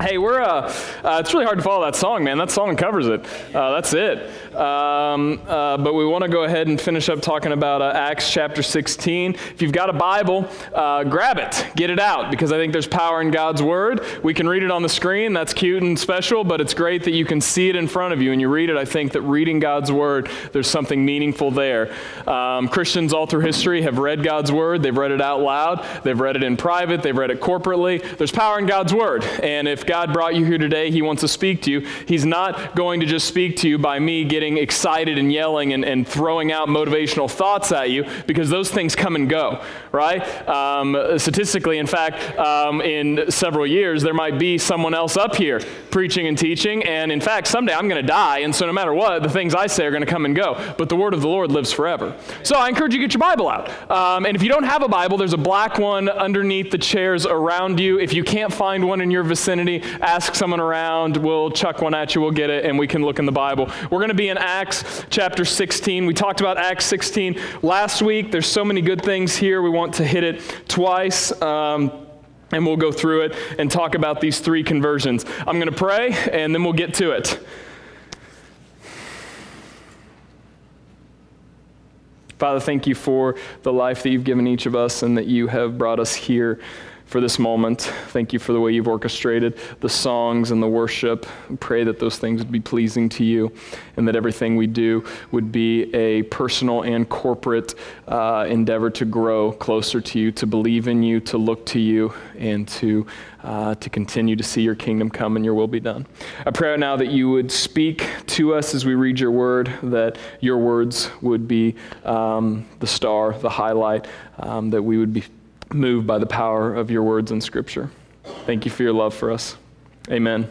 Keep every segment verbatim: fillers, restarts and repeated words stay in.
Hey, we're, uh, uh, it's really hard to follow that song, man. That song covers it. Uh, that's it. Um, uh, but we want to go ahead and finish up talking about uh, Acts chapter sixteen. If you've got a Bible, uh, grab it. Get it out, because I think there's power in God's Word. We can read it on the screen. That's cute and special, but it's great that you can see it in front of you. And you read it, I think that reading God's Word, there's something meaningful there. Um, Christians all through history have read God's Word. They've read it out loud. They've read it in private. They've read it corporately. There's power in God's Word. And if God brought you here today, He wants to speak to you. He's not going to just speak to you by me getting excited and yelling and, and throwing out motivational thoughts at you, because those things come and go, right? Um, statistically, in fact, um, in several years, there might be someone else up here preaching and teaching, and in fact, someday I'm going to die, and so no matter what, the things I say are going to come and go, but the word of the Lord lives forever. So I encourage you to get your Bible out. Um, and if you don't have a Bible, there's a black one underneath the chairs around you. If you can't find one in your vicinity, ask someone around. We'll chuck one at you. We'll get it, and we can look in the Bible. We're going to be in Acts chapter sixteen. We talked about Acts sixteen last week. There's so many good things here. We want to hit it twice. Um, and we'll go through it and talk about these three conversions. I'm going to pray, and then we'll get to it. Father, thank you for the life that you've given each of us and that you have brought us here for this moment. Thank you for the way you've orchestrated the songs and the worship. I pray that those things would be pleasing to you and that everything we do would be a personal and corporate uh, endeavor to grow closer to you, to believe in you, to look to you, and to uh, to continue to see your kingdom come and your will be done. I pray now that you would speak to us as we read your word, that your words would be um, the star, the highlight, um, that we would be moved by the power of your words in Scripture. Thank you for your love for us. Amen.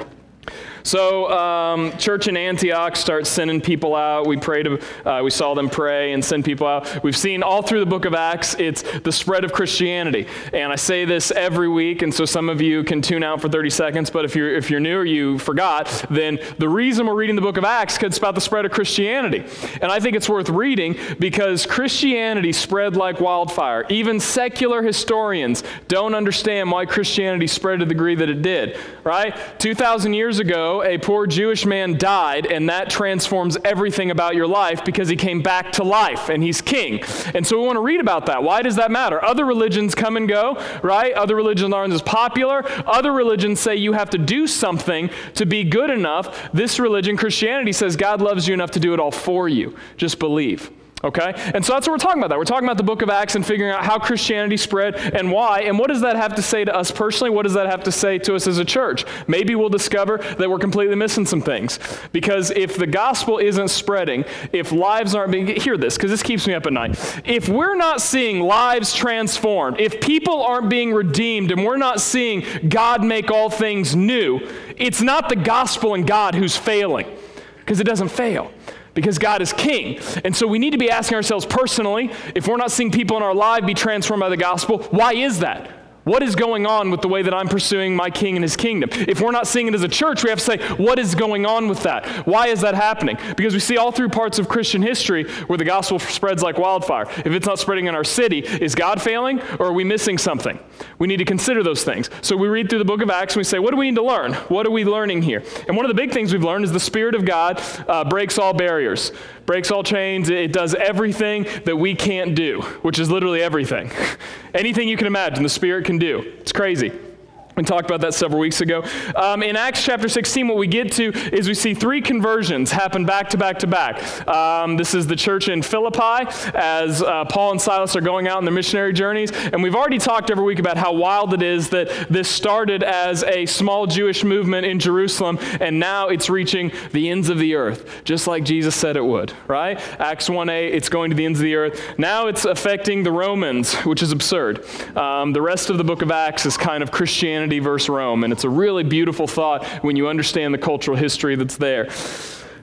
So, um, church in Antioch starts sending people out. We prayed, uh, we saw them pray and send people out. We've seen all through the book of Acts, it's the spread of Christianity. And I say this every week, and so some of you can tune out for thirty seconds, but if you're if you're new or you forgot, then the reason we're reading the book of Acts is because it's about the spread of Christianity. And I think it's worth reading because Christianity spread like wildfire. Even secular historians don't understand why Christianity spread to the degree that it did, right? two thousand years ago, a poor Jewish man died, and that transforms everything about your life because he came back to life, and he's king. And so we want to read about that. Why does that matter? Other religions come and go, right? Other religions aren't as popular. Other religions say you have to do something to be good enough. This religion, Christianity, says God loves you enough to do it all for you. Just believe. Okay? And so that's what we're talking about that. We're talking about the book of Acts and figuring out how Christianity spread and why. And what does that have to say to us personally? What does that have to say to us as a church? Maybe we'll discover that we're completely missing some things. Because if the gospel isn't spreading, if lives aren't being, hear this, because this keeps me up at night. If we're not seeing lives transformed, if people aren't being redeemed and we're not seeing God make all things new, it's not the gospel and God who's failing, because it doesn't fail. Because God is king. And so we need to be asking ourselves personally, if we're not seeing people in our life be transformed by the gospel, why is that? What is going on with the way that I'm pursuing my king and his kingdom? If we're not seeing it as a church, we have to say, what is going on with that? Why is that happening? Because we see all through parts of Christian history where the gospel spreads like wildfire. If it's not spreading in our city, is God failing or are we missing something? We need to consider those things. So we read through the book of Acts and we say, what do we need to learn? What are we learning here? And one of the big things we've learned is the Spirit of God uh, breaks all barriers, breaks all chains. It does everything that we can't do, which is literally everything. Anything you can imagine, the Spirit can do. It's crazy. We talked about that several weeks ago. Um, in Acts chapter sixteen, what we get to is we see three conversions happen back to back to back. Um, this is the church in Philippi as uh, Paul and Silas are going out on their missionary journeys. And we've already talked every week about how wild it is that this started as a small Jewish movement in Jerusalem, and now it's reaching the ends of the earth, just like Jesus said it would, right? Acts one eight, it's going to the ends of the earth. Now it's affecting the Romans, which is absurd. Um, the rest of the book of Acts is kind of Christianity versus Rome, and it's a really beautiful thought when you understand the cultural history that's there.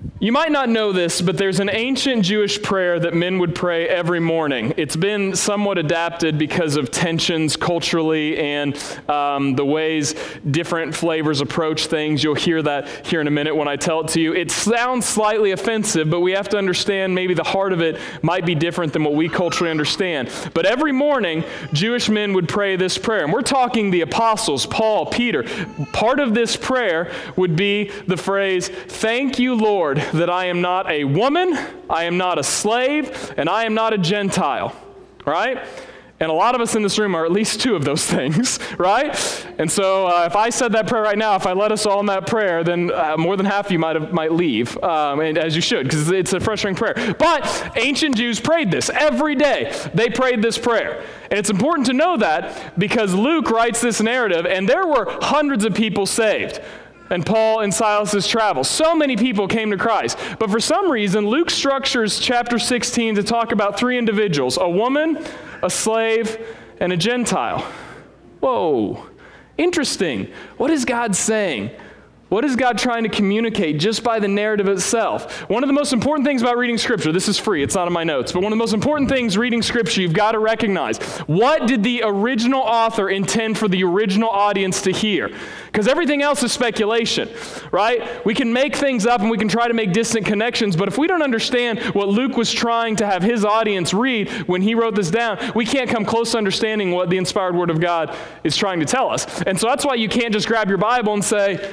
You might not know this, but there's an ancient Jewish prayer that men would pray every morning. It's been somewhat adapted because of tensions culturally and um, the ways different flavors approach things. You'll hear that here in a minute when I tell it to you. It sounds slightly offensive, but we have to understand maybe the heart of it might be different than what we culturally understand. But every morning, Jewish men would pray this prayer. And we're talking the apostles, Paul, Peter. Part of this prayer would be the phrase, "Thank you, Lord, that I am not a woman, I am not a slave, and I am not a Gentile," right? And a lot of us in this room are at least two of those things, right? And so uh, if I said that prayer right now, if I led us all in that prayer, then uh, more than half of you might have, might leave, um, and as you should, because it's a frustrating prayer. But ancient Jews prayed this every day. They prayed this prayer. And it's important to know that because Luke writes this narrative, and there were hundreds of people saved. And Paul and Silas's travels. So many people came to Christ. But for some reason, Luke structures chapter sixteen to talk about three individuals, a woman, a slave, and a Gentile. Whoa, interesting. What is God saying? What is God trying to communicate just by the narrative itself? One of the most important things about reading Scripture, this is free, it's not in my notes, but one of the most important things reading Scripture you've got to recognize, what did the original author intend for the original audience to hear? Because everything else is speculation, right? We can make things up and we can try to make distant connections, but if we don't understand what Luke was trying to have his audience read when he wrote this down, we can't come close to understanding what the inspired Word of God is trying to tell us. And so that's why you can't just grab your Bible and say,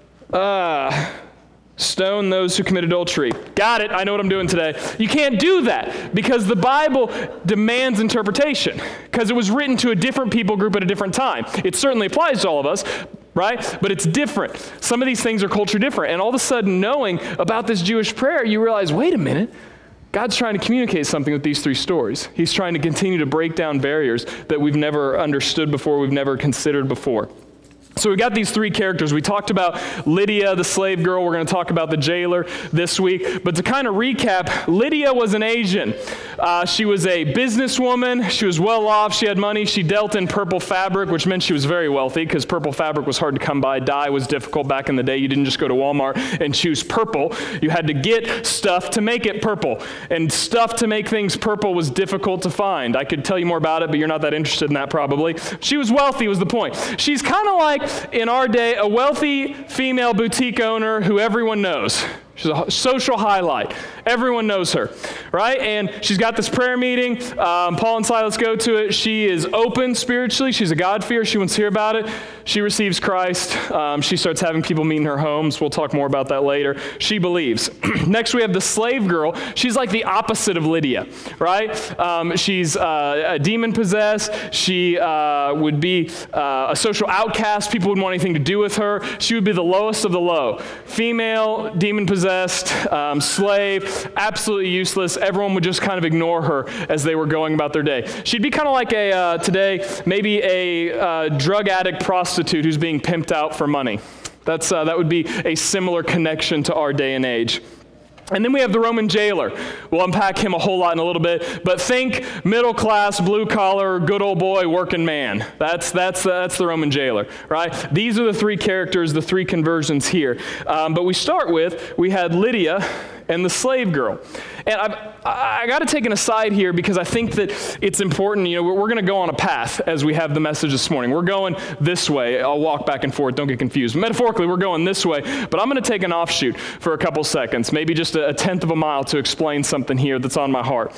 Uh, stone those who commit adultery. Got it, I know what I'm doing today. You can't do that because the Bible demands interpretation because it was written to a different people group at a different time. It certainly applies to all of us, right? But it's different. Some of these things are culture different. And all of a sudden, knowing about this Jewish prayer, you realize, wait a minute, God's trying to communicate something with these three stories. He's trying to continue to break down barriers that we've never understood before, we've never considered before. So we got these three characters. We talked about Lydia, the slave girl. We're going to talk about the jailer this week. But to kind of recap, Lydia was an Asian. Uh, she was a businesswoman. She was well off. She had money. She dealt in purple fabric, which meant she was very wealthy because purple fabric was hard to come by. Dye was difficult back in the day. You didn't just go to Walmart and choose purple. You had to get stuff to make it purple. And stuff to make things purple was difficult to find. I could tell you more about it, but you're not that interested in that probably. She was wealthy was the point. She's kind of like, in our day, a wealthy female boutique owner who everyone knows. She's a social highlight. Everyone knows her, right? And she's got this prayer meeting. Um, Paul and Silas go to it. She is open spiritually. She's a God-fearer. She wants to hear about it. She receives Christ. Um, she starts having people meet in her homes. We'll talk more about that later. She believes. Next, we have the slave girl. She's like the opposite of Lydia, right? Um, she's uh, a demon-possessed. She uh, would be uh, a social outcast. People wouldn't want anything to do with her. She would be the lowest of the low. Female, demon-possessed, Um, slave, absolutely useless. Everyone would just kind of ignore her as they were going about their day. She'd be kind of like a, uh, today, maybe a uh, drug addict prostitute who's being pimped out for money. That's, uh, that would be a similar connection to our day and age. And then we have the Roman jailer. We'll unpack him a whole lot in a little bit, but think middle class, blue collar, good old boy, working man. That's that's uh, that's the Roman jailer, right? These are the three characters, the three conversions here. Um, but we start with, we had Lydia and the slave girl. And I've, I, I got to take an aside here because I think that it's important. You know, we're, we're going to go on a path as we have the message this morning. We're going this way. I'll walk back and forth. Don't get confused. Metaphorically, we're going this way, but I'm going to take an offshoot for a couple seconds, maybe just a, a tenth of a mile to explain something here that's on my heart.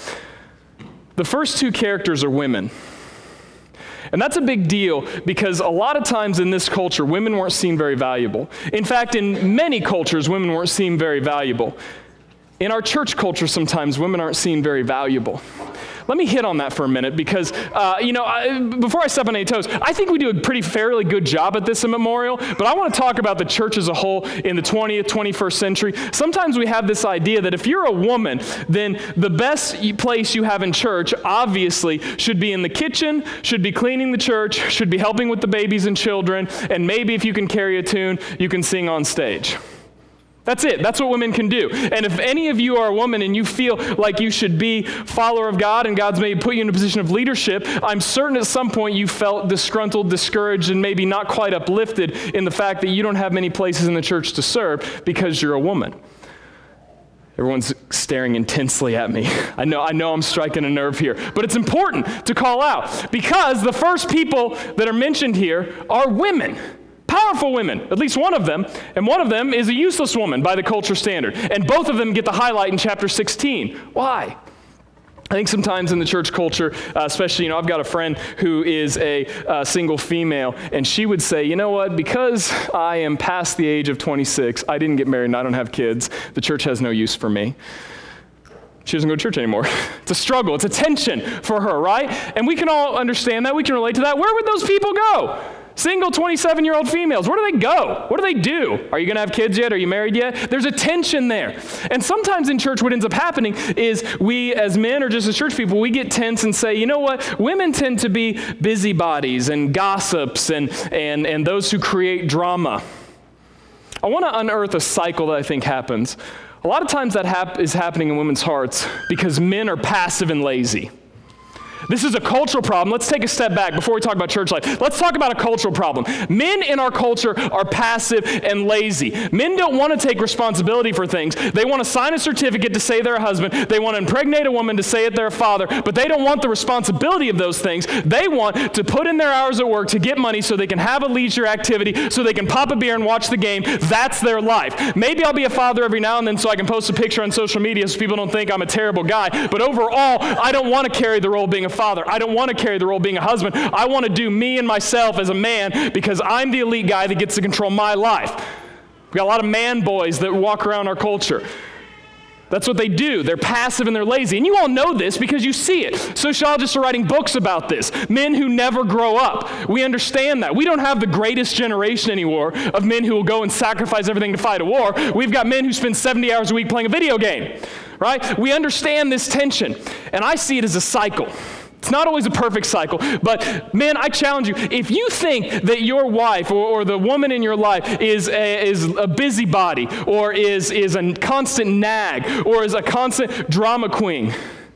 The first two characters are women. And that's a big deal because a lot of times in this culture, women weren't seen very valuable. In fact, in many cultures, women weren't seen very valuable. In our church culture, sometimes women aren't seen very valuable. Let me hit on that for a minute because, uh, you know, I, before I step on any toes, I think we do a pretty fairly good job at this in Memorial, but I want to talk about the church as a whole in the twentieth, twenty-first century. Sometimes we have this idea that if you're a woman, then the best place you have in church, obviously, should be in the kitchen, should be cleaning the church, should be helping with the babies and children, and maybe if you can carry a tune, you can sing on stage. That's it. That's what women can do. And if any of you are a woman and you feel like you should be a follower of God and God's maybe put you in a position of leadership, I'm certain at some point you felt disgruntled, discouraged, and maybe not quite uplifted in the fact that you don't have many places in the church to serve because you're a woman. Everyone's staring intensely at me. I know, I know I'm striking a nerve here, but it's important to call out because the first people that are mentioned here are women. Powerful women, at least one of them, and one of them is a useless woman by the culture standard. And both of them get the highlight in chapter sixteen. Why? I think sometimes in the church culture, uh, especially, you know, I've got a friend who is a uh, single female, and she would say, you know what, because I am past the age of twenty-six, I didn't get married and I don't have kids, the church has no use for me. She doesn't go to church anymore. It's a struggle. It's a tension for her, right? And we can all understand that. We can relate to that. Where would those people go? Single twenty-seven-year-old females, where do they go? What do they do? Are you going to have kids yet? Are you married yet? There's a tension there. And sometimes in church what ends up happening is we as men or just as church people, we get tense and say, you know what? Women tend to be busybodies and gossips and, and, and those who create drama. I want to unearth a cycle that I think happens. A lot of times that hap- is happening in women's hearts because men are passive and lazy. This is a cultural problem. Let's take a step back before we talk about church life. Let's talk about a cultural problem. Men in our culture are passive and lazy. Men don't want to take responsibility for things. They want to sign a certificate to say they're a husband. They want to impregnate a woman to say that they're a father, but they don't want the responsibility of those things. They want to put in their hours at work to get money so they can have a leisure activity, so they can pop a beer and watch the game. That's their life. Maybe I'll be a father every now and then so I can post a picture on social media so people don't think I'm a terrible guy, but overall, I don't want to carry the role of being a father. I don't want to carry the role of being a husband. I want to do me and myself as a man because I'm the elite guy that gets to control my life. We've got a lot of man boys that walk around our culture. That's what they do. They're passive and they're lazy. And you all know this because you see it. Sociologists are writing books about this. Men who never grow up. We understand that. We don't have the greatest generation anymore of men who will go and sacrifice everything to fight a war. We've got men who spend seventy hours a week playing a video game, right? We understand this tension. And I see it as a cycle. It's not always a perfect cycle, but men, I challenge you, if you think that your wife or, or the woman in your life is a, is a busybody or is, is a constant nag or is a constant drama queen,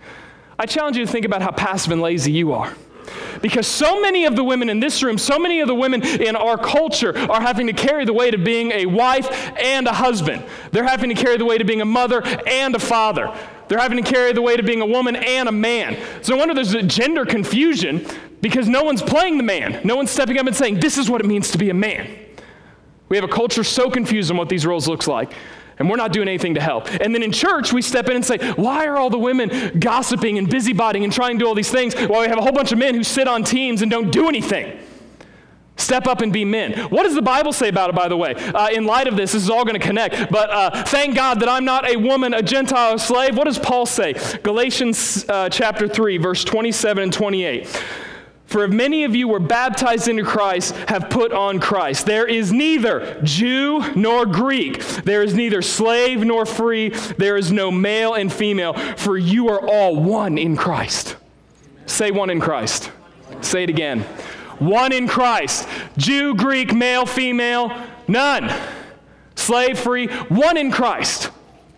I challenge you to think about how passive and lazy you are. Because so many of the women in this room, so many of the women in our culture are having to carry the weight of being a wife and a husband. They're having to carry the weight of being a mother and a father. They're having to carry the weight of being a woman and a man. So no wonder there's a gender confusion because no one's playing the man. No one's stepping up and saying, this is what it means to be a man. We have a culture so confused on what these roles look like, and we're not doing anything to help. And then in church, we step in and say, why are all the women gossiping and busybodying and trying to do all these things while we have a whole bunch of men who sit on teams and don't do anything? Step up and be men. What does the Bible say about it, by the way? Uh, in light of this, this is all going to connect. But uh, thank God that I'm not a woman, a Gentile, a slave. What does Paul say? Galatians uh, chapter three, verse twenty-seven and twenty-eight. For if many of you were baptized into Christ, have put on Christ. There is neither Jew nor Greek. There is neither slave nor free. There is no male and female, for you are all one in Christ. Say one in Christ. Say it again. One in Christ. Jew, Greek, male, female, none. Slave, free, one in Christ.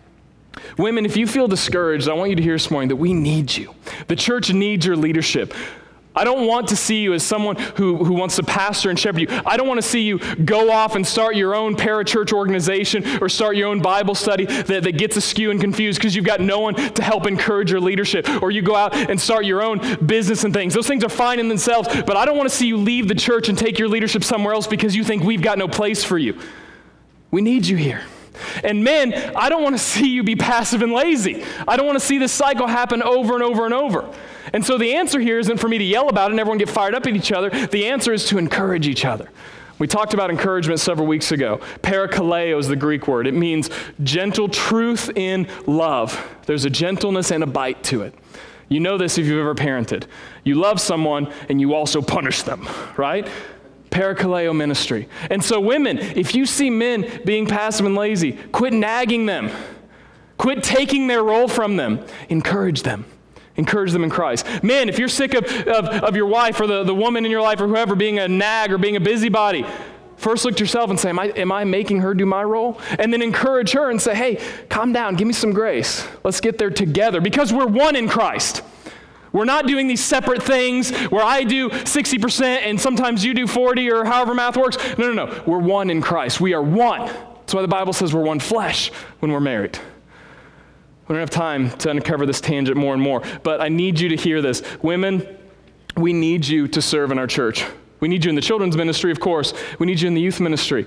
Women, if you feel discouraged, I want you to hear this morning that we need you. The church needs your leadership. I don't want to see you as someone who, who wants to pastor and shepherd you. I don't want to see you go off and start your own parachurch organization or start your own Bible study that, that gets askew and confused because you've got no one to help encourage your leadership. Or you go out and start your own business and things. Those things are fine in themselves, but I don't want to see you leave the church and take your leadership somewhere else because you think we've got no place for you. We need you here. And men, I don't want to see you be passive and lazy. I don't want to see this cycle happen over and over and over. And so the answer here isn't for me to yell about it and everyone get fired up at each other. The answer is to encourage each other. We talked about encouragement several weeks ago. Parakaleo is the Greek word. It means gentle truth in love. There's a gentleness and a bite to it. You know this if you've ever parented. You love someone and you also punish them, right? Parakaleo ministry. And so women, if you see men being passive and lazy, quit nagging them. Quit taking their role from them. Encourage them. Encourage them in Christ. Men, if you're sick of, of, of your wife or the, the woman in your life or whoever being a nag or being a busybody, first look to yourself and say, am I, am I making her do my role? And then encourage her and say, hey, calm down, give me some grace. Let's get there together because we're one in Christ. We're not doing these separate things where I do sixty percent and sometimes you do forty or however math works. No, no, no. We're one in Christ. We are one. That's why the Bible says we're one flesh when we're married. We don't have time to uncover this tangent more and more, but I need you to hear this. Women, we need you to serve in our church. We need you in the children's ministry, of course. We need you in the youth ministry.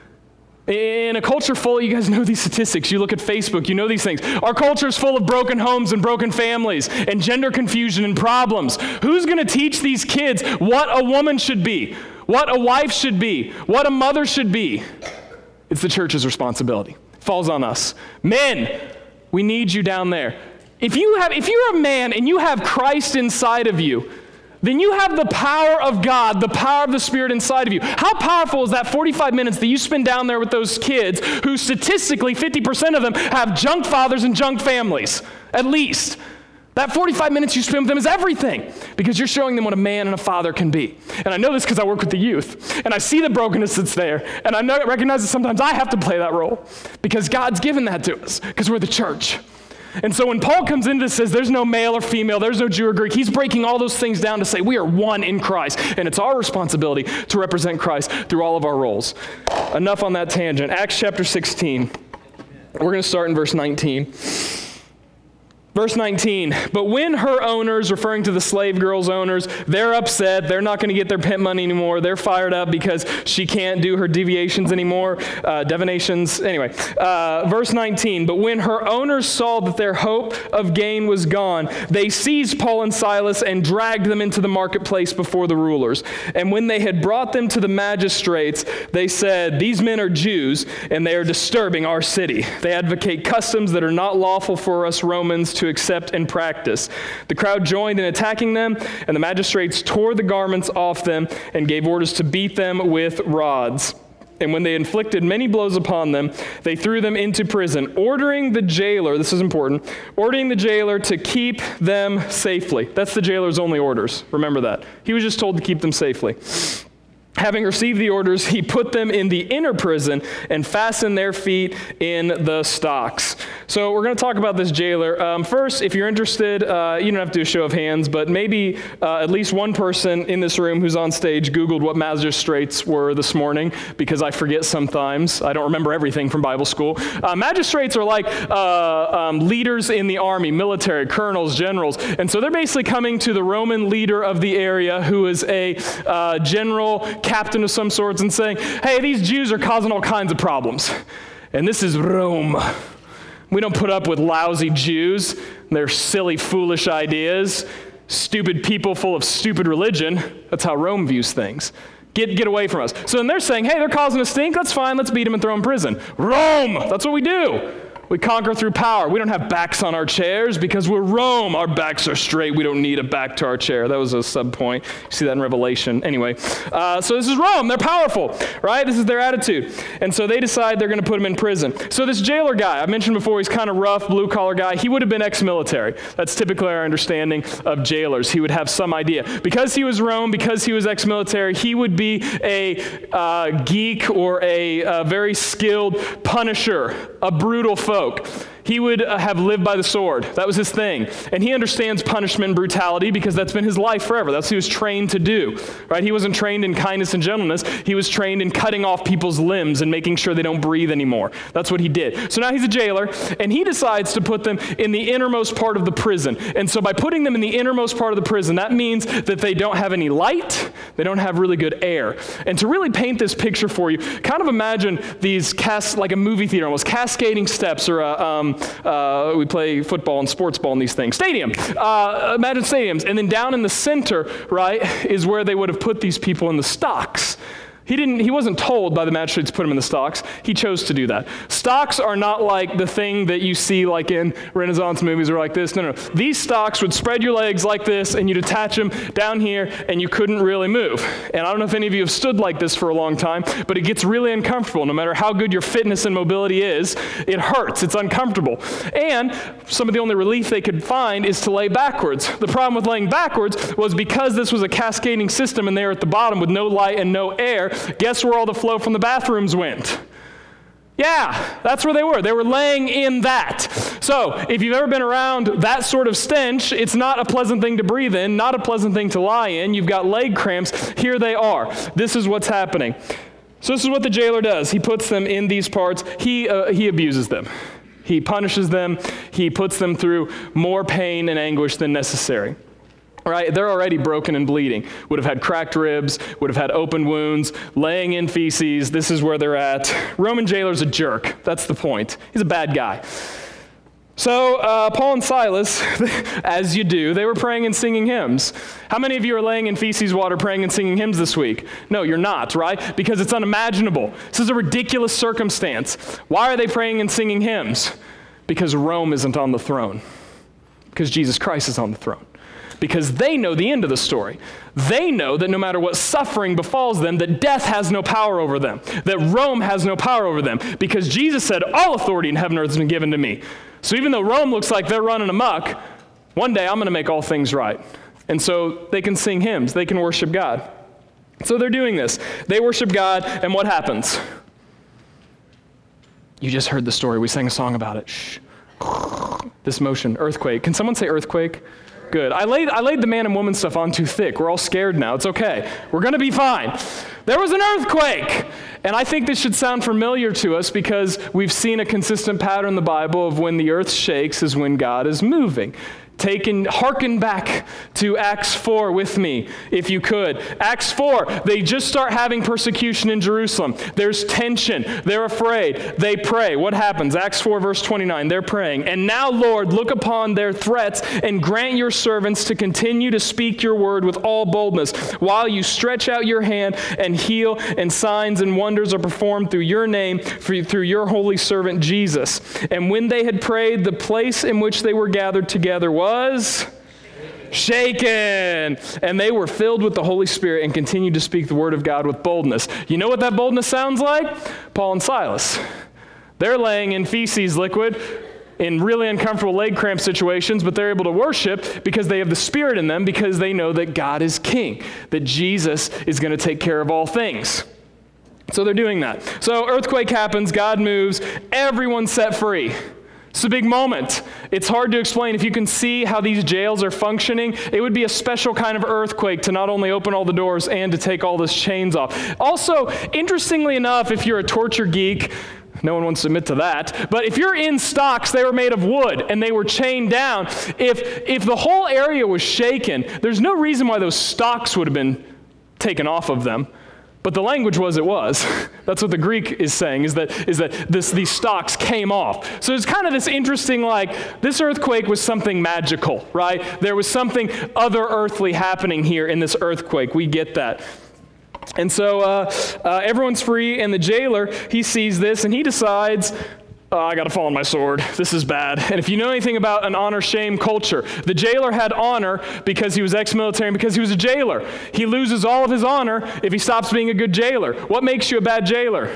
In a culture full, you guys know these statistics. You look at Facebook, you know these things. Our culture is full of broken homes and broken families and gender confusion and problems. Who's going to teach these kids what a woman should be, what a wife should be, what a mother should be? It's the church's responsibility. It falls on us. Men, we need you down there. If you have, if you're a man and you have Christ inside of you, then you have the power of God, the power of the Spirit inside of you. How powerful is that forty-five minutes that you spend down there with those kids who statistically fifty percent of them have junk fathers and junk families, at least? That forty-five minutes you spend with them is everything because you're showing them what a man and a father can be. And I know this because I work with the youth, and I see the brokenness that's there, and I know, recognize that sometimes I have to play that role because God's given that to us because we're the church. And so when Paul comes into this, says there's no male or female, there's no Jew or Greek, he's breaking all those things down to say we are one in Christ, and it's our responsibility to represent Christ through all of our roles. Enough on that tangent. Acts chapter sixteen. We're going to start in verse nineteen. Verse nineteen, but when her owners, referring to the slave girl's owners, they're upset, they're not going to get their pimp money anymore, they're fired up because she can't do her deviations anymore, uh, divinations, anyway. Uh, verse nineteen, but when her owners saw that their hope of gain was gone, they seized Paul and Silas and dragged them into the marketplace before the rulers. And when they had brought them to the magistrates, they said, these men are Jews, and they are disturbing our city. They advocate customs that are not lawful for us Romans to accept and practice. The crowd joined in attacking them, and the magistrates tore the garments off them and gave orders to beat them with rods. And when they inflicted many blows upon them, they threw them into prison, ordering the jailer, this is important, ordering the jailer to keep them safely. That's the jailer's only orders. Remember that. He was just told to keep them safely. Having received the orders, he put them in the inner prison and fastened their feet in the stocks. So we're going to talk about this jailer. Um, first, if you're interested, uh, you don't have to do a show of hands, but maybe uh, at least one person in this room who's on stage Googled what magistrates were this morning, because I forget sometimes. I don't remember everything from Bible school. Uh, magistrates are like uh, um, leaders in the army, military, colonels, generals. And so they're basically coming to the Roman leader of the area who is a uh, general captain of some sorts and saying, hey, these Jews are causing all kinds of problems. And this is Rome. We don't put up with lousy Jews, their silly, foolish ideas, stupid people full of stupid religion. That's how Rome views things. Get, get away from us. So then they're saying, hey, they're causing a stink. That's fine. Let's beat them and throw them in prison. Rome. That's what we do. We conquer through power. We don't have backs on our chairs because we're Rome. Our backs are straight. We don't need a back to our chair. That was a sub point. You see that in Revelation. Anyway, uh, so this is Rome. They're powerful, right? This is their attitude. And so they decide they're going to put him in prison. So this jailer guy, I mentioned before, he's kind of rough, blue-collar guy. He would have been ex-military. That's typically our understanding of jailers. He would have some idea. Because he was Rome, because he was ex-military, he would be a uh, geek or a uh, very skilled punisher, a brutal foe. He would uh, have lived by the sword. That was his thing. And he understands punishment and brutality because that's been his life forever. That's what he was trained to do, right? He wasn't trained in kindness and gentleness. He was trained in cutting off people's limbs and making sure they don't breathe anymore. That's what he did. So now he's a jailer, and he decides to put them in the innermost part of the prison. And so by putting them in the innermost part of the prison, that means that they don't have any light, they don't have really good air. And to really paint this picture for you, kind of imagine these, cas- like a movie theater almost, cascading steps or a, um, uh, we play football and sports ball and these things. Stadium. Uh, imagine stadiums. And then down in the center, right, is where they would have put these people in the stocks. He didn't. He wasn't told by the magistrates to put him in the stocks. He chose to do that. Stocks are not like the thing that you see like in Renaissance movies or like this. No, no. These stocks would spread your legs like this, and you'd attach them down here, and you couldn't really move. And I don't know if any of you have stood like this for a long time, but it gets really uncomfortable. No matter how good your fitness and mobility is, it hurts. It's uncomfortable. And some of the only relief they could find is to lay backwards. The problem with laying backwards was because this was a cascading system, and they were at the bottom with no light and no air. Guess where all the flow from the bathrooms went? Yeah, that's where they were. They were laying in that. So if you've ever been around that sort of stench, it's not a pleasant thing to breathe in, not a pleasant thing to lie in. You've got leg cramps. Here they are. This is what's happening. So this is what the jailer does. He puts them in these parts. He, uh, he abuses them. He punishes them. He puts them through more pain and anguish than necessary. All right, they're already broken and bleeding. Would have had cracked ribs, would have had open wounds, laying in feces. This is where they're at. Roman jailer's a jerk. That's the point. He's a bad guy. So uh, Paul and Silas, as you do, they were praying and singing hymns. How many of you are laying in feces water praying and singing hymns this week? No, you're not, right? Because it's unimaginable. This is a ridiculous circumstance. Why are they praying and singing hymns? Because Rome isn't on the throne. Because Jesus Christ is on the throne. Because they know the end of the story. They know that no matter what suffering befalls them, that death has no power over them, that Rome has no power over them, because Jesus said, all authority in heaven and earth has been given to me. So even though Rome looks like they're running amok, one day I'm going to make all things right. And so they can sing hymns, they can worship God. So they're doing this. They worship God, and what happens? You just heard the story. We sang a song about it. Shh. This motion, earthquake. Can someone say earthquake? Good. I laid, I laid the man and woman stuff on too thick. We're all scared now. It's okay. We're going to be fine. There was an earthquake. And I think this should sound familiar to us because we've seen a consistent pattern in the Bible of when the earth shakes is when God is moving. Take and hearken back to Acts four with me, if you could. Acts four, they just start having persecution in Jerusalem. There's tension. They're afraid. They pray. What happens? Acts four, verse twenty-nine, they're praying. And now, Lord, look upon their threats and grant your servants to continue to speak your word with all boldness, while you stretch out your hand and heal, and signs and wonders are performed through your name, through your holy servant Jesus. And when they had prayed, the place in which they were gathered together was was shaken, and they were filled with the Holy Spirit and continued to speak the word of God with boldness. You know what that boldness sounds like? Paul and Silas. They're laying in feces liquid in really uncomfortable leg cramp situations, but they're able to worship because they have the Spirit in them, because they know that God is king, that Jesus is going to take care of all things. So they're doing that. So earthquake happens, God moves, everyone's set free. It's a big moment. It's hard to explain. If you can see how these jails are functioning, it would be a special kind of earthquake to not only open all the doors and to take all those chains off. Also, interestingly enough, if you're a torture geek, no one wants to admit to that, but if you're in stocks, they were made of wood and they were chained down. If, if the whole area was shaken, there's no reason why those stocks would have been taken off of them. But the language was it was. That's what the Greek is saying, is that is that this these stocks came off. So it's kind of this interesting, like, this earthquake was something magical, right? There was something other earthly happening here in this earthquake. We get that. And so uh, uh, everyone's free, and the jailer, he sees this, and he decides, oh, I got to fall on my sword. This is bad. And if you know anything about an honor-shame culture, the jailer had honor because he was ex-military and because he was a jailer. He loses all of his honor if he stops being a good jailer. What makes you a bad jailer?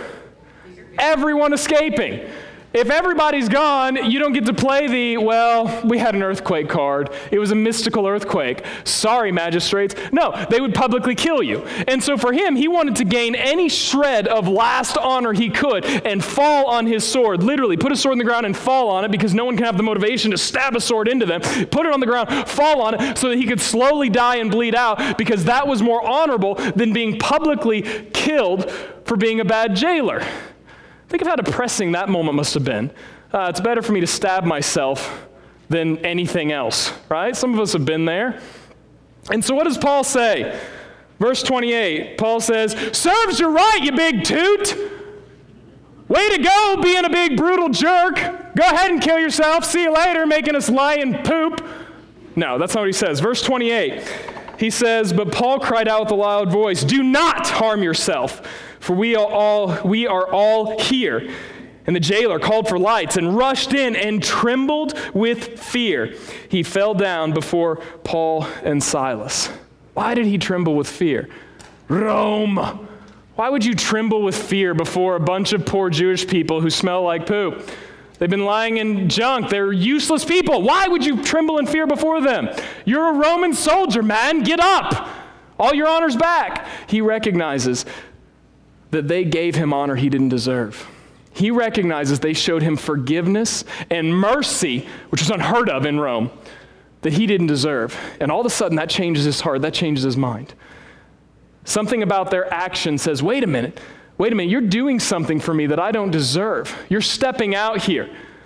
Everyone escaping. If everybody's gone, you don't get to play the, well, we had an earthquake card. It was a mystical earthquake. Sorry, magistrates. No, they would publicly kill you. And so for him, he wanted to gain any shred of last honor he could and fall on his sword. Literally, put a sword in the ground and fall on it, because no one can have the motivation to stab a sword into them. Put it on the ground, fall on it, so that he could slowly die and bleed out, because that was more honorable than being publicly killed for being a bad jailer. Think of how depressing that moment must have been. Uh, it's better for me to stab myself than anything else, right? Some of us have been there. And so what does Paul say? Verse twenty-eight, Paul says, serves you right, you big toot. Way to go, being a big brutal jerk. Go ahead and kill yourself. See you later, making us lie and poop. No, that's not what he says. Verse twenty-eight, he says, but Paul cried out with a loud voice, do not harm yourself, for we are all we are all here. And the jailer called for lights and rushed in and trembled with fear. He fell down before Paul and Silas. Why did he tremble with fear? Rome. Why would you tremble with fear before a bunch of poor Jewish people who smell like poop? They've been lying in junk. They're useless people. Why would you tremble in fear before them? You're a Roman soldier, man. Get up. All your honor's back. He recognizes that they gave him honor he didn't deserve. He recognizes they showed him forgiveness and mercy, which was unheard of in Rome, that he didn't deserve. And all of a sudden, that changes his heart. That changes his mind. Something about their action says, wait a minute. Wait a minute. You're doing something for me that I don't deserve. You're stepping out here.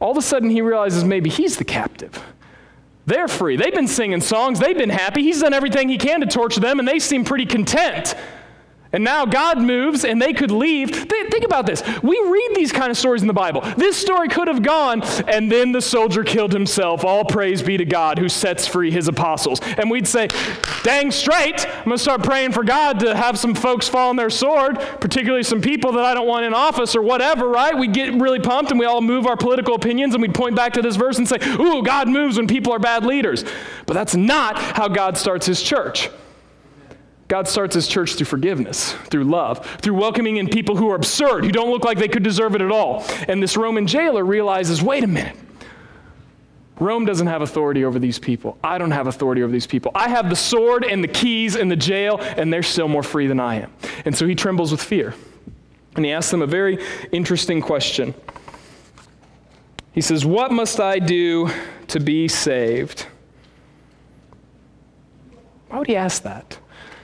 all of a sudden he realizes maybe he's the captive. They're free. They've been singing songs. They've been happy. He's done everything he can to torture them, and they seem pretty content. And now God moves, and they could leave. Th- think about this. We read these kind of stories in the Bible. This story could have gone, and then the soldier killed himself. All praise be to God who sets free his apostles. And we'd say, dang straight, I'm going to start praying for God to have some folks fall on their sword, particularly some people that I don't want in office or whatever, right? We get really pumped, and we all move our political opinions, and we point back to this verse and say, ooh, God moves when people are bad leaders. But that's not how God starts his church. God starts his church through forgiveness, through love, through welcoming in people who are absurd, who don't look like they could deserve it at all. And this Roman jailer realizes, wait a minute, Rome doesn't have authority over these people. I don't have authority over these people. I have the sword and the keys and the jail, and they're still more free than I am. And so he trembles with fear. And he asks them a very interesting question. He says, what must I do to be saved? Why would he ask that?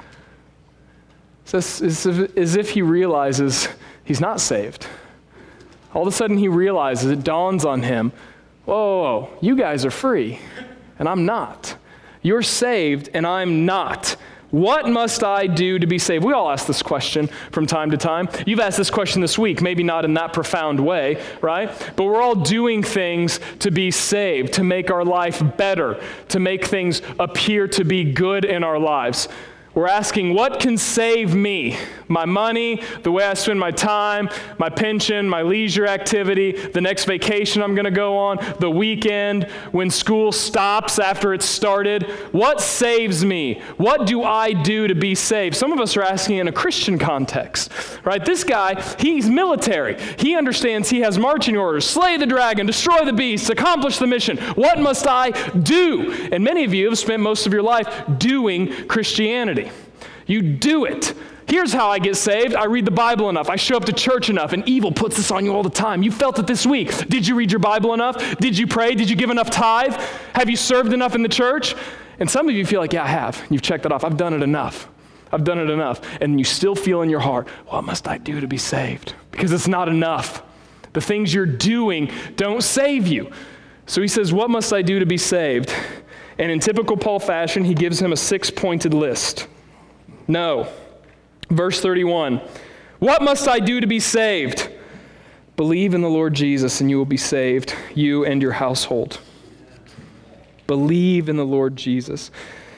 It's as if he realizes he's not saved. All of a sudden he realizes, it dawns on him, whoa, you guys are free, and I'm not. You're saved, and I'm not. What must I do to be saved? We all ask this question from time to time. You've asked this question this week, maybe not in that profound way, right? But we're all doing things to be saved, to make our life better, to make things appear to be good in our lives. We're asking, what can save me? My money, the way I spend my time, my pension, my leisure activity, the next vacation I'm going to go on, the weekend, when school stops after it's started. What saves me? What do I do to be saved? Some of us are asking in a Christian context, right? This guy, he's military. He understands he has marching orders, slay the dragon, destroy the beast, accomplish the mission. What must I do? And many of you have spent most of your life doing Christianity. You do it. Here's how I get saved. I read the Bible enough. I show up to church enough, and evil puts this on you all the time. You felt it this week. Did you read your Bible enough? Did you pray? Did you give enough tithe? Have you served enough in the church? And some of you feel like, yeah, I have. You've checked it off. I've done it enough. I've done it enough. And you still feel in your heart, what must I do to be saved? Because it's not enough. The things you're doing don't save you. So he says, what must I do to be saved? And in typical Paul fashion, he gives him a six-pointed list. No. Verse thirty-one, what must I do to be saved? Believe in the Lord Jesus and you will be saved, you and your household. Believe in the Lord Jesus.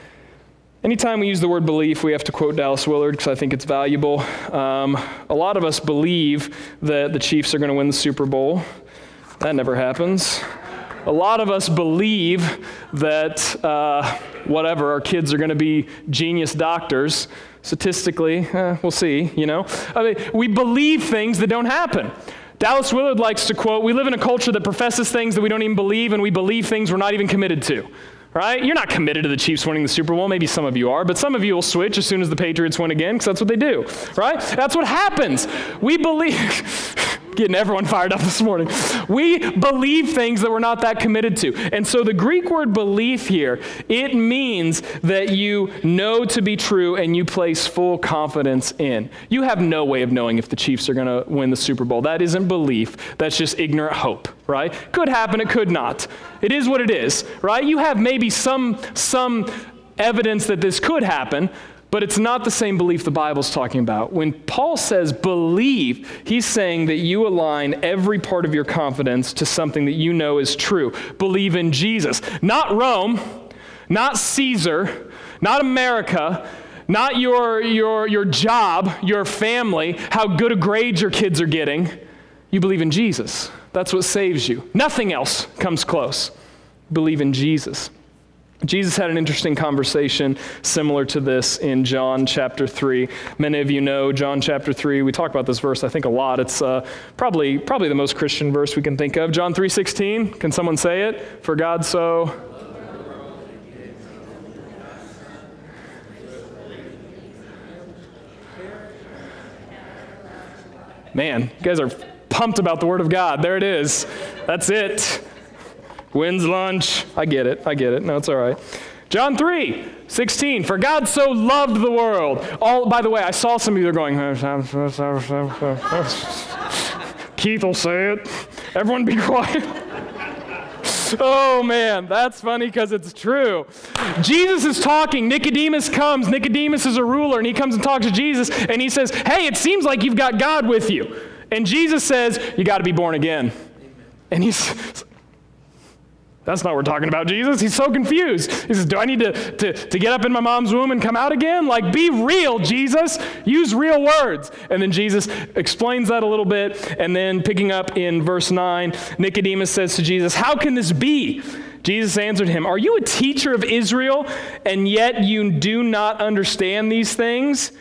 Anytime we use the word belief, we have to quote Dallas Willard because I think it's valuable. Um, a lot of us believe that the Chiefs are going to win the Super Bowl. That never happens. A lot of us believe that, uh, whatever, our kids are going to be genius doctors. Statistically, eh, we'll see, you know. I mean, we believe things that don't happen. Dallas Willard likes to quote, we live in a culture that professes things that we don't even believe, and we believe things we're not even committed to. Right? You're not committed to the Chiefs winning the Super Bowl. Maybe some of you are, but some of you will switch as soon as the Patriots win again because that's what they do. Right? That's what happens. We believe, getting everyone fired up this morning. We believe things that we're not that committed to. And so the Greek word belief here, it means that you know to be true and you place full confidence in. You have no way of knowing if the Chiefs are going to win the Super Bowl. That isn't belief. That's just ignorant hope. Right? Could happen, it could not. It is what it is, right? You have maybe some, some evidence that this could happen, but it's not the same belief the Bible's talking about. When Paul says believe, he's saying that you align every part of your confidence to something that you know is true. Believe in Jesus. Not Rome, not Caesar, not America, not your, your, your job, your family, how good a grade your kids are getting. You believe in Jesus. That's what saves you. Nothing else comes close. Believe in Jesus. Jesus had an interesting conversation similar to this in John chapter three. Many of you know John chapter three. We talk about this verse, I think, a lot. It's uh, probably probably the most Christian verse we can think of. John three sixteen. Can someone say it? For God so... Man, you guys are pumped about the Word of God. There it is. That's it. When's lunch? I get it. I get it. No, it's all right. John three sixteen. For God so loved the world. All, by the way, I saw some of you are going, Keith will say it. Everyone be quiet. Oh man, that's funny because it's true. Jesus is talking. Nicodemus comes. Nicodemus is a ruler, and he comes and talks to Jesus, and he says, hey, it seems like you've got God with you. And Jesus says, you got to be born again. And he's, that's not what we're talking about, Jesus. He's so confused. He says, do I need to, to, to get up in my mom's womb and come out again? Like, be real, Jesus. Use real words. And then Jesus explains that a little bit. And then picking up in verse nine, Nicodemus says to Jesus, how can this be? Jesus answered him, are you a teacher of Israel, and yet you do not understand these things?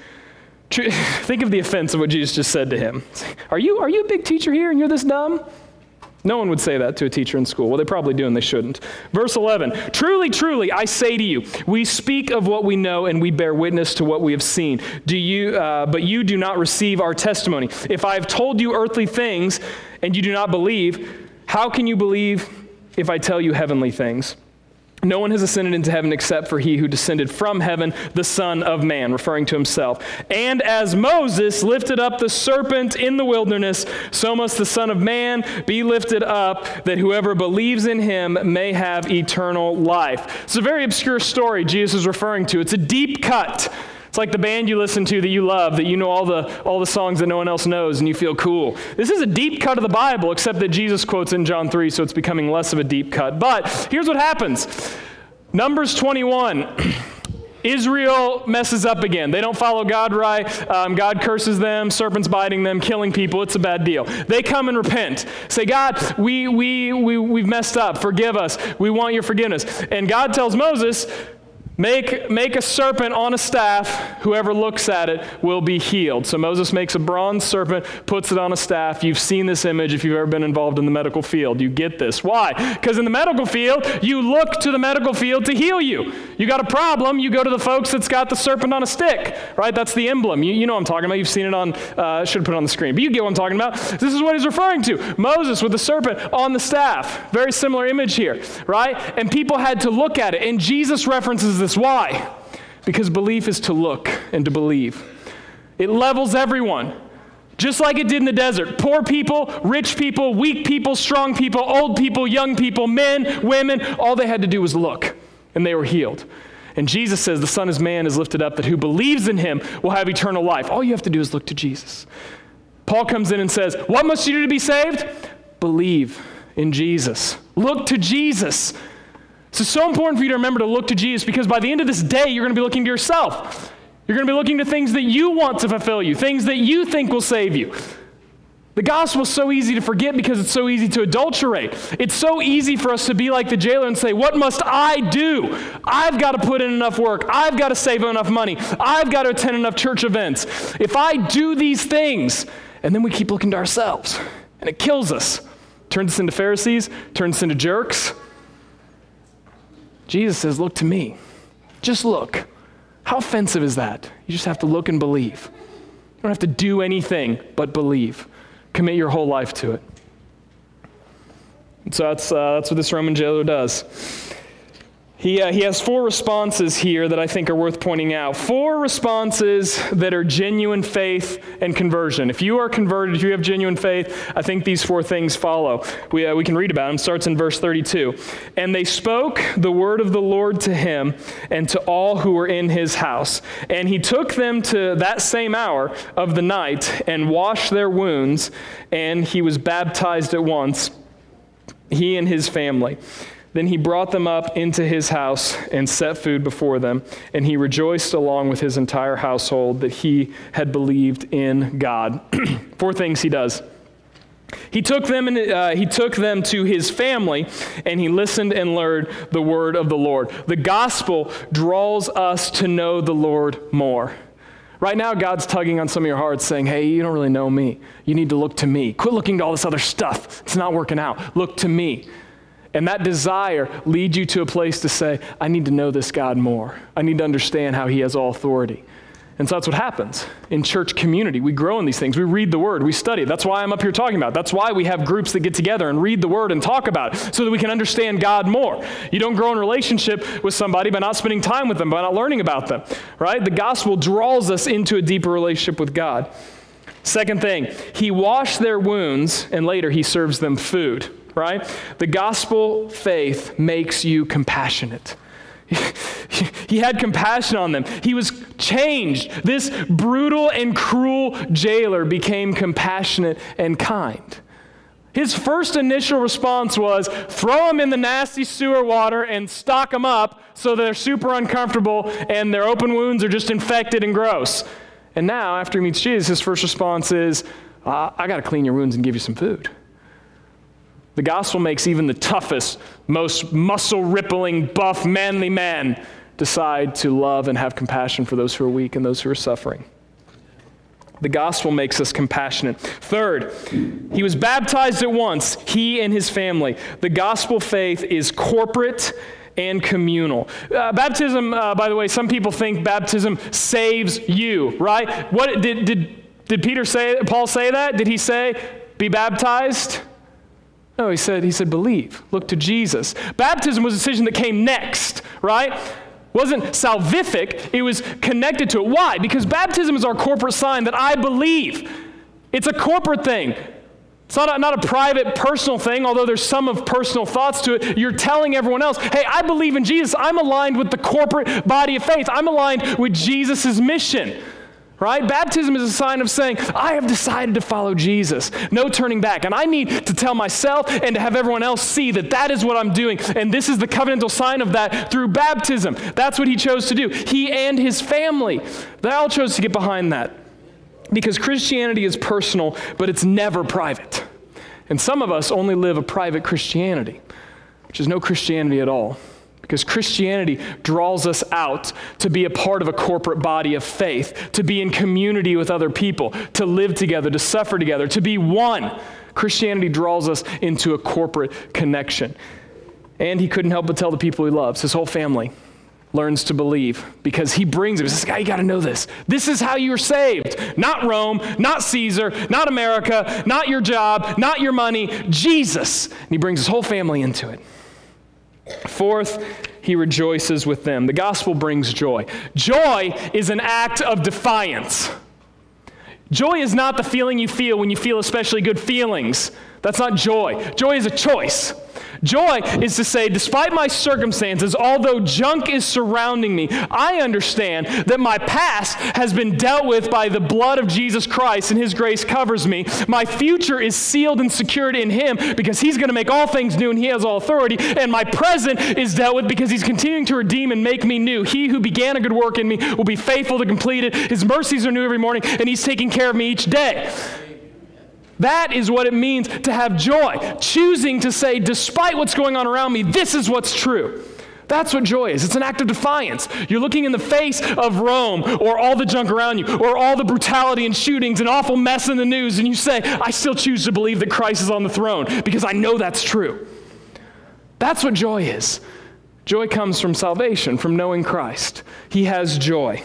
Think of the offense of what Jesus just said to him. Are you, are you a big teacher here and you're this dumb? No one would say that to a teacher in school. Well, they probably do, and they shouldn't. Verse eleven, truly, truly, I say to you, we speak of what we know, and we bear witness to what we have seen. Do you? Uh, but you do not receive our testimony. If I have told you earthly things, and you do not believe, how can you believe if I tell you heavenly things? No one has ascended into heaven except for he who descended from heaven, the Son of Man, referring to himself. And as Moses lifted up the serpent in the wilderness, so must the Son of Man be lifted up, that whoever believes in him may have eternal life. It's a very obscure story Jesus is referring to. It's a deep cut. It's like the band you listen to that you love, that you know all the all the songs that no one else knows and you feel cool. This is a deep cut of the Bible, except that Jesus quotes in John three, so it's becoming less of a deep cut. But here's what happens. Numbers twenty-one. Israel messes up again. They don't follow God right. Um, God curses them, serpents biting them, killing people. It's a bad deal. They come and repent. Say, God, we, we, we, we've messed up. Forgive us. We want your forgiveness. And God tells Moses, Make, make a serpent on a staff. Whoever looks at it will be healed. So Moses makes a bronze serpent, puts it on a staff. You've seen this image if you've ever been involved in the medical field. You get this. Why? Because in the medical field, you look to the medical field to heal you. You got a problem, you go to the folks that's got the serpent on a stick, right? That's the emblem. You, you know what I'm talking about. You've seen it on, uh, I should have put it on the screen, but you get what I'm talking about. This is what he's referring to. Moses with the serpent on the staff. Very similar image here, right? And people had to look at it. And Jesus references this. Why? Because belief is to look and to believe. It levels everyone, just like it did in the desert. Poor people, rich people, weak people, strong people, old people, young people, men, women, all they had to do was look, and they were healed. And Jesus says the Son of Man is lifted up, that who believes in him will have eternal life. All you have to do is look to Jesus. Paul comes in and says, what must you do to be saved? Believe in Jesus. Look to Jesus. So it's so important for you to remember to look to Jesus, because by the end of this day, you're going to be looking to yourself. You're going to be looking to things that you want to fulfill you, things that you think will save you. The gospel is so easy to forget because it's so easy to adulterate. It's so easy for us to be like the jailer and say, what must I do? I've got to put in enough work. I've got to save enough money. I've got to attend enough church events. If I do these things, and then we keep looking to ourselves, and it kills us. Turns us into Pharisees, turns us into jerks. Jesus says, look to me. Just look. How offensive is that? You just have to look and believe. You don't have to do anything but believe. Commit your whole life to it. And so that's, uh, that's what this Roman jailer does. He, uh, he has four responses here that I think are worth pointing out. Four responses that are genuine faith and conversion. If you are converted, if you have genuine faith, I think these four things follow. We, uh, we can read about them. It starts in verse thirty-two. And they spoke the word of the Lord to him and to all who were in his house. And he took them to that same hour of the night and washed their wounds, and he was baptized at once, he and his family. Then he brought them up into his house and set food before them, and he rejoiced along with his entire household that he had believed in God. Four things he does. He took them and uh, he took them to his family, and he listened and learned the word of the Lord. The gospel draws us to know the Lord more. Right now, God's tugging on some of your hearts saying, hey, you don't really know me. You need to look to me. Quit looking to all this other stuff. It's not working out. Look to me. And that desire leads you to a place to say, I need to know this God more. I need to understand how he has all authority. And so that's what happens in church community. We grow in these things. We read the word. We study. That's why I'm up here talking about it. That's why we have groups that get together and read the word and talk about it, so that we can understand God more. You don't grow in relationship with somebody by not spending time with them, by not learning about them, right? The gospel draws us into a deeper relationship with God. Second thing, he washed their wounds, and later he serves them food. right? The gospel faith makes you compassionate. He had compassion on them. He was changed. This brutal and cruel jailer became compassionate and kind. His first initial response was, throw them in the nasty sewer water and stock them up so they're super uncomfortable and their open wounds are just infected and gross. And now, after he meets Jesus, his first response is, uh, I got to clean your wounds and give you some food. The gospel makes even the toughest, most muscle-rippling, buff, manly man decide to love and have compassion for those who are weak and those who are suffering. The gospel makes us compassionate. Third, he was baptized at once, he and his family. The gospel faith is corporate and communal. Uh, baptism, uh, by the way, some people think baptism saves you, right? What did did did Peter say? Paul say that? Did he say, be baptized? No, he said, he said, believe. Look to Jesus. Baptism was a decision that came next, right? Wasn't salvific, it was connected to it. Why? Because baptism is our corporate sign that I believe. It's a corporate thing. It's not a, not a private, personal thing, although there's some of personal thoughts to it. You're telling everyone else, hey, I believe in Jesus. I'm aligned with the corporate body of faith. I'm aligned with Jesus' mission. Right? Baptism is a sign of saying, I have decided to follow Jesus. No turning back. And I need to tell myself and to have everyone else see that that is what I'm doing. And this is the covenantal sign of that through baptism. That's what he chose to do. He and his family, they all chose to get behind that. Because Christianity is personal, but it's never private. And some of us only live a private Christianity, which is no Christianity at all. Because Christianity draws us out to be a part of a corporate body of faith, to be in community with other people, to live together, to suffer together, to be one. Christianity draws us into a corporate connection. And he couldn't help but tell the people he loves, his whole family, learns to believe because he brings them. He says, guy, you got to know this. This is how you're saved. Not Rome, not Caesar, not America, not your job, not your money, Jesus. And he brings his whole family into it. Fourth, he rejoices with them. The gospel brings joy. Joy is an act of defiance. Joy is not the feeling you feel when you feel especially good feelings. That's not joy. Joy is a choice. Joy is to say, despite my circumstances, although junk is surrounding me, I understand that my past has been dealt with by the blood of Jesus Christ and his grace covers me. My future is sealed and secured in him because he's going to make all things new and he has all authority. And my present is dealt with because he's continuing to redeem and make me new. He who began a good work in me will be faithful to complete it. His mercies are new every morning and he's taking care of me each day. That is what it means to have joy. Choosing to say, despite what's going on around me, this is what's true. That's what joy is. It's an act of defiance. You're looking in the face of Rome or all the junk around you or all the brutality and shootings and awful mess in the news, and you say, I still choose to believe that Christ is on the throne because I know that's true. That's what joy is. Joy comes from salvation, from knowing Christ. He has joy.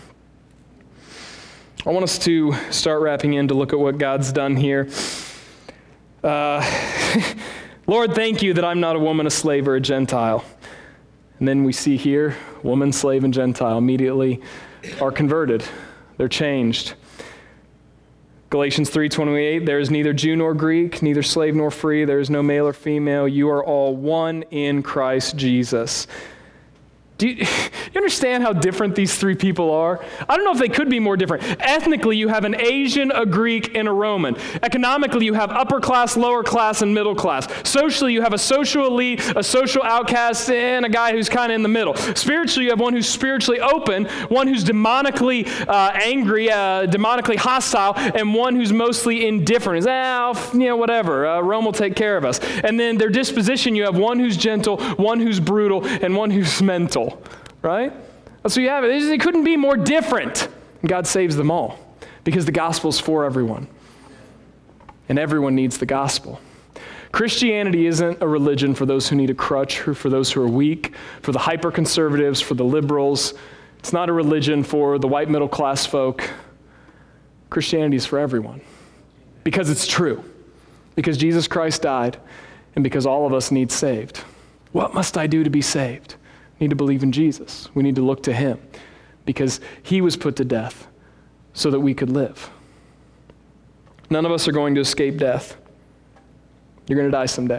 I want us to start wrapping in to look at what God's done here. Uh, Lord, thank you that I'm not a woman, a slave, or a Gentile. And then we see here, woman, slave, and Gentile immediately are converted. They're changed. Galatians three twenty-eight, there is neither Jew nor Greek, neither slave nor free, there is no male or female. You are all one in Christ Jesus. Do you, you understand how different these three people are? I don't know if they could be more different. Ethnically, you have an Asian, a Greek, and a Roman. Economically, you have upper class, lower class, and middle class. Socially, you have a social elite, a social outcast, and a guy who's kind of in the middle. Spiritually, you have one who's spiritually open, one who's demonically uh, angry, uh, demonically hostile, and one who's mostly indifferent. Is, ah, you know, whatever. Uh, Rome will take care of us. And then their disposition, you have one who's gentle, one who's brutal, and one who's mental. Right? That's what you have. It couldn't be more different. And God saves them all because the gospel's for everyone. And everyone needs the gospel. Christianity isn't a religion for those who need a crutch or for those who are weak, for the hyper-conservatives, for the liberals. It's not a religion for the white middle-class folk. Christianity is for everyone because it's true, because Jesus Christ died, and because all of us need saved. What must I do to be saved? We need to believe in Jesus. We need to look to him because he was put to death so that we could live. None of us are going to escape death. You're going to die someday.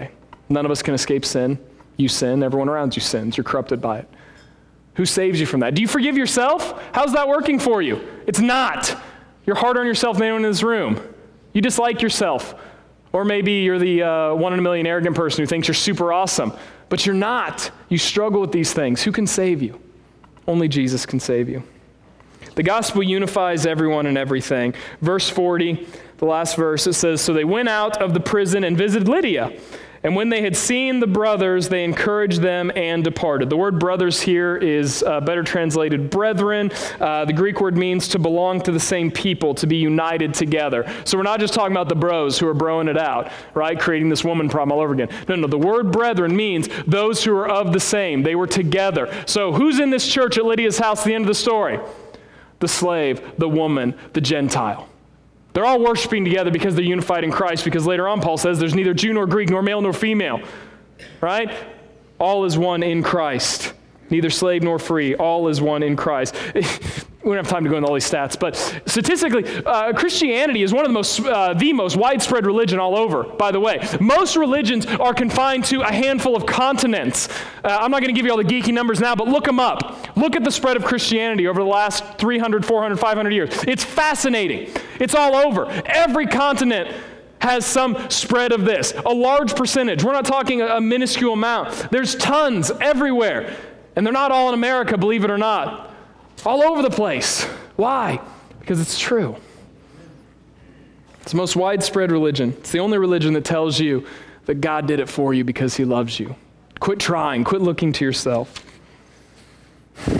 None of us can escape sin. You sin. Everyone around you sins. You're corrupted by it. Who saves you from that? Do you forgive yourself? How's that working for you? It's not. You're harder on yourself than anyone in this room. You dislike yourself. Or maybe you're the uh, one in a million arrogant person who thinks you're super awesome. But you're not. You struggle with these things. Who can save you? Only Jesus can save you. The gospel unifies everyone and everything. Verse forty, the last verse, it says, "So they went out of the prison and visited Lydia. And when they had seen the brothers, they encouraged them and departed." The word brothers here is uh, better translated brethren. Uh, the Greek word means to belong to the same people, to be united together. So we're not just talking about the bros who are broing it out, right? Creating this woman problem all over again. No, no, the word brethren means those who are of the same. They were together. So who's in this church at Lydia's house at the end of the story? The slave, the woman, the Gentile. They're all worshiping together because they're unified in Christ, because later on Paul says there's neither Jew nor Greek, nor male nor female, right? All is one in Christ. Neither slave nor free. All is one in Christ. We don't have time to go into all these stats, but statistically, uh, Christianity is one of the most, uh, the most widespread religion all over, by the way. Most religions are confined to a handful of continents. Uh, I'm not going to give you all the geeky numbers now, but look them up. Look at the spread of Christianity over the last three hundred, four hundred, five hundred years. It's fascinating. It's all over. Every continent has some spread of this. A large percentage. We're not talking a, a minuscule amount. There's tons everywhere. And they're not all in America, believe it or not. All over the place. Why? Because it's true. It's the most widespread religion. It's the only religion that tells you that God did it for you because he loves you. Quit trying. Quit looking to yourself. I'm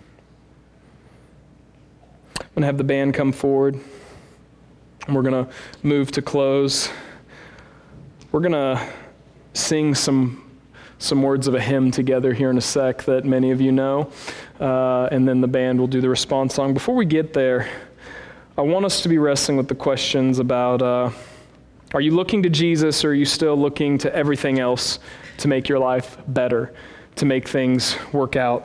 going to have the band come forward, and we're going to move to close. We're going to sing some some words of a hymn together here in a sec that many of you know, uh, and then the band will do the response song. Before we get there, I want us to be wrestling with the questions about, uh, are you looking to Jesus, or are you still looking to everything else to make your life better, to make things work out?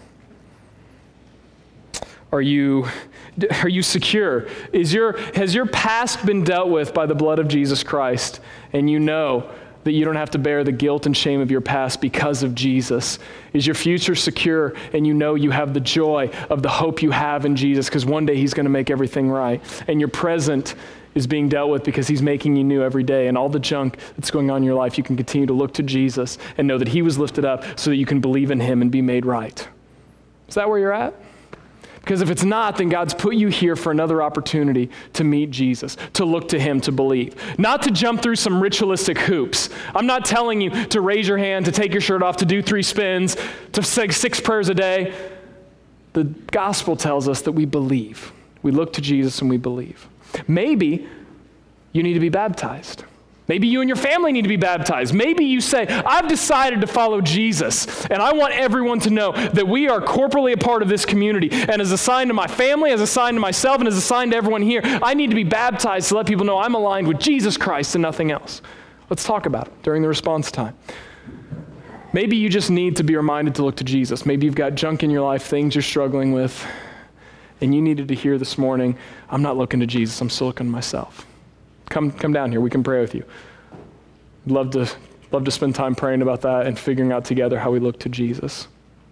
Are you, are you secure? Is your, has your past been dealt with by the blood of Jesus Christ, and you know that you don't have to bear the guilt and shame of your past because of Jesus? Is your future secure, and you know you have the joy of the hope you have in Jesus because one day he's going to make everything right? And your present is being dealt with because he's making you new every day, and all the junk that's going on in your life, you can continue to look to Jesus and know that he was lifted up so that you can believe in him and be made right. Is that where you're at? Because if it's not, then God's put you here for another opportunity to meet Jesus, to look to him, to believe. Not to jump through some ritualistic hoops. I'm not telling you to raise your hand, to take your shirt off, to do three spins, to say six prayers a day. The gospel tells us that we believe. We look to Jesus and we believe. Maybe you need to be baptized. Maybe you and your family need to be baptized. Maybe you say, I've decided to follow Jesus, and I want everyone to know that we are corporally a part of this community. And as a sign to my family, as a sign to myself, and as a sign to everyone here, I need to be baptized to let people know I'm aligned with Jesus Christ and nothing else. Let's talk about it during the response time. Maybe you just need to be reminded to look to Jesus. Maybe you've got junk in your life, things you're struggling with, and you needed to hear this morning, I'm not looking to Jesus, I'm still looking to myself. Come come down here. We can pray with you. Love to, love to spend time praying about that and figuring out together how we look to Jesus.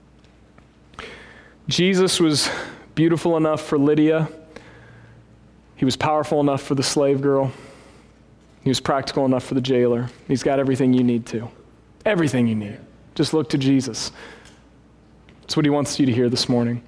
Jesus was beautiful enough for Lydia. He was powerful enough for the slave girl. He was practical enough for the jailer. He's got everything you need to. Everything you need. Just look to Jesus. That's what he wants you to hear this morning.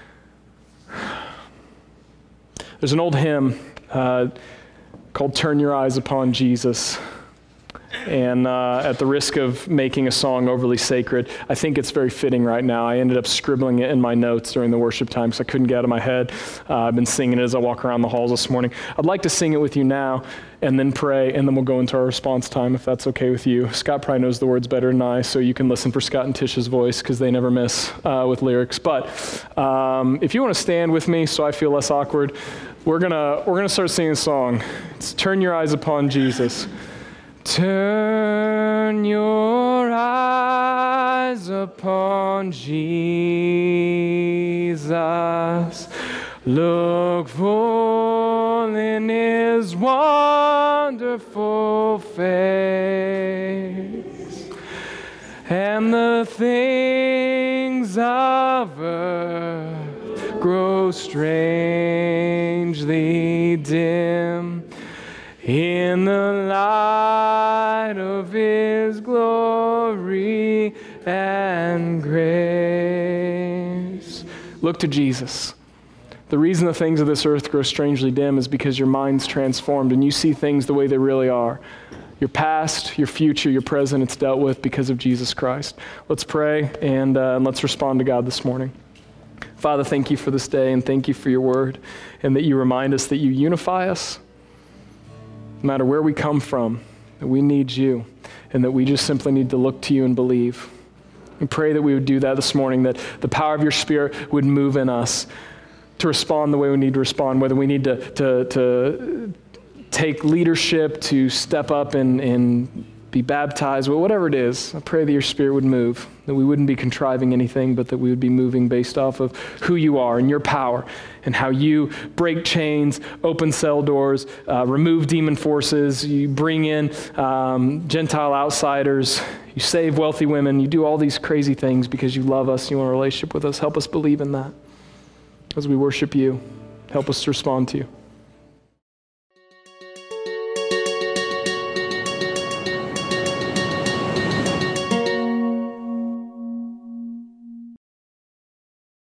There's an old hymn uh, called Turn Your Eyes Upon Jesus. And uh, at the risk of making a song overly sacred, I think it's very fitting right now. I ended up scribbling it in my notes during the worship time because I couldn't get it out of my head. Uh, I've been singing it as I walk around the halls this morning. I'd like to sing it with you now and then pray, and then we'll go into our response time if that's okay with you. Scott probably knows the words better than I, so you can listen for Scott and Tish's voice because they never miss uh, with lyrics. But um, if you want to stand with me so I feel less awkward, we're gonna we're gonna start singing a song. It's Turn Your Eyes Upon Jesus. Turn your eyes upon Jesus. Look full in his wonderful face. and the things of earth grow strangely dim in the light of His glory and grace. Look to Jesus. The reason the things of this earth grow strangely dim is because your mind's transformed and you see things the way they really are. Your past, your future, your present, it's dealt with because of Jesus Christ. Let's pray and uh, let's respond to God this morning. Father, thank you for this day and thank you for your word and that you remind us that you unify us. No matter where we come from, that we need you and that we just simply need to look to you and believe. We pray that we would do that this morning, that the power of your Spirit would move in us to respond the way we need to respond, whether we need to, to, to take leadership, to step up and, and be baptized, but whatever it is, I pray that your Spirit would move, that we wouldn't be contriving anything, but that we would be moving based off of who you are and your power and how you break chains, open cell doors, uh, remove demon forces, you bring in um, Gentile outsiders, you save wealthy women, you do all these crazy things because you love us, you want a relationship with us. Help us believe in that. As we worship you, help us to respond to you.